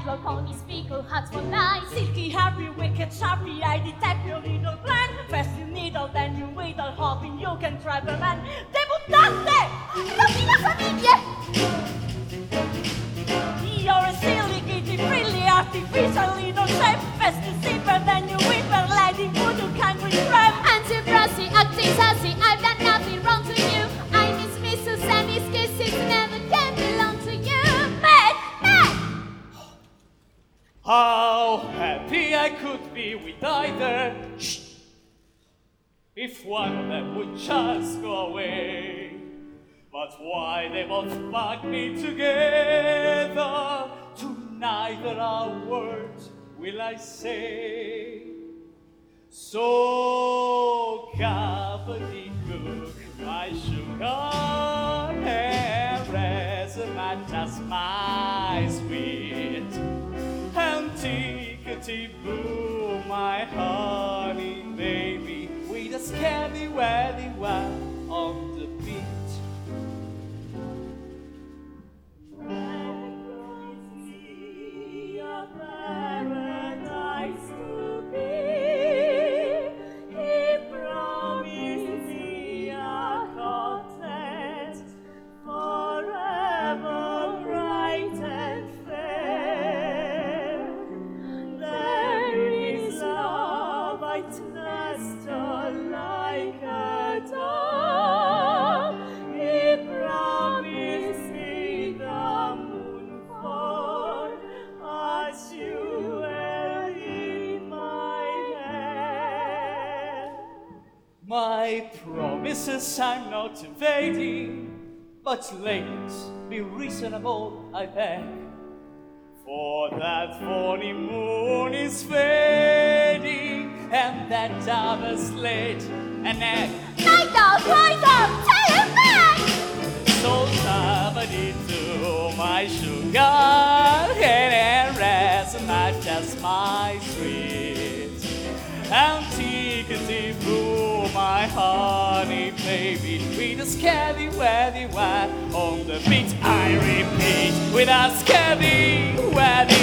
flow ponies, fickle hats for night. Silky, happy, wicked, sharpie, I detect your little plan. First you needle, then you wheedle, hoping you can trap a man. Debuttante! Rossina famiglie! You're a silly, giddy, frilly, artificial little chef. First you simper, then you whimper, lady, voodoo, kangaroo, crab. Anti-brassy, acting sassy, I've done nothing wrong to you. I miss Susanne's kisses, never can belong to you. Mad, mad! How happy I could be with either. Shh. If one of them would just go away. But why they both bug me together? To neither a word will I say. So gobbledygook, my sugar and resinate as my sweet. And tickety-boo, my honey baby, with a scabby-waddy-wah on the beat. Paradise to be. He promised me a cottage forever bright and fair. There is love, I nestle like a dove. He promised me the moon for as you were in my hand. My promises I'm not evading, but ladies, be reasonable, I beg. For that phony moon is fading, and that dove has laid an egg. Night dog, tell him back! So somebody to my sugar and resonate as my sweet. And tickety-boo, my honey baby, with a scabby-waddy-wah on the beat. I repeat, with a scabby-waddy